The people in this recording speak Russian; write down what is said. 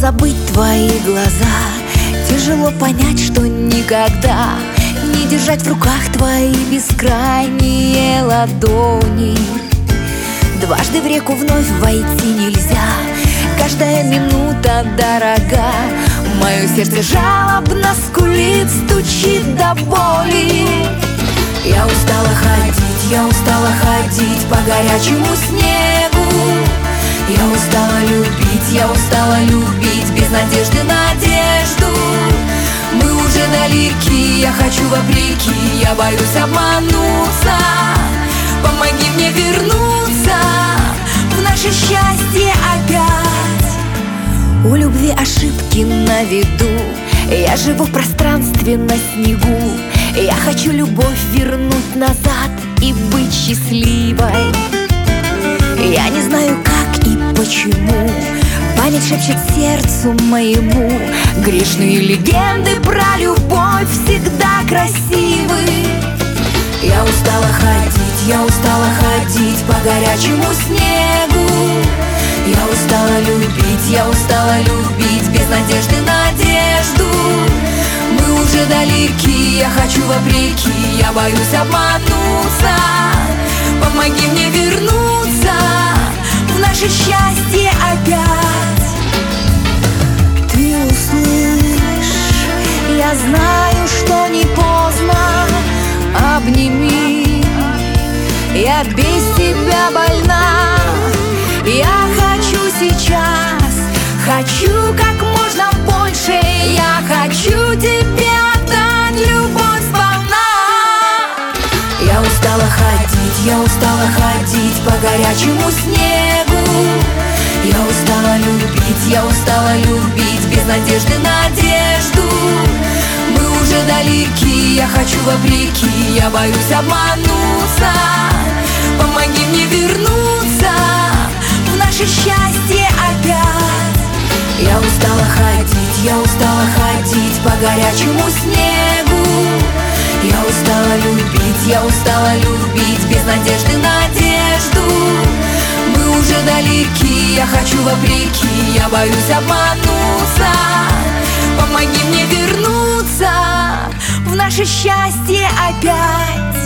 забыть твои глаза, тяжело понять, что никогда не держать в руках твои бескрайние ладони. Дважды в реку вновь войти нельзя, каждая минута дорога. Мое сердце жалобно скулит, стучит до боли. Я устала ходить по горячему снегу. Я устала любить без надежды надежду. Мы уже далеки, я хочу вопреки, я боюсь обмануться. Помоги мне вернуться в наше счастье опять. У любви ошибки на виду, я живу в пространстве на снегу. Я хочу любовь вернуть назад и быть счастливой. Я не знаю, как и почему, память шепчет сердцу моему. Грешные легенды про любовь всегда красивы. Я устала ходить по горячему снегу. Я устала любить без надежды надежду. Мы уже далеки, я хочу вопреки, я боюсь обмануться. Помоги мне вернуться в наше счастье опять. Ты услышь, я знаю, что не поздно. Обними, я без тебя больна. Я хочу сейчас, хочу как можно больше. Я хочу тебе отдать любовь сполна. Я устала ходить по горячему снегу. Я устала любить без надежды надежду. Мы уже далеки, я хочу вопреки, я боюсь обмануться. Помоги мне вернуться в наше счастье опять. Я устала ходить по горячему снегу. Я устала любить без надежды надежду. Мы уже далеки, я хочу вопреки, я боюсь обмануться. Помоги мне вернуться в наше счастье опять.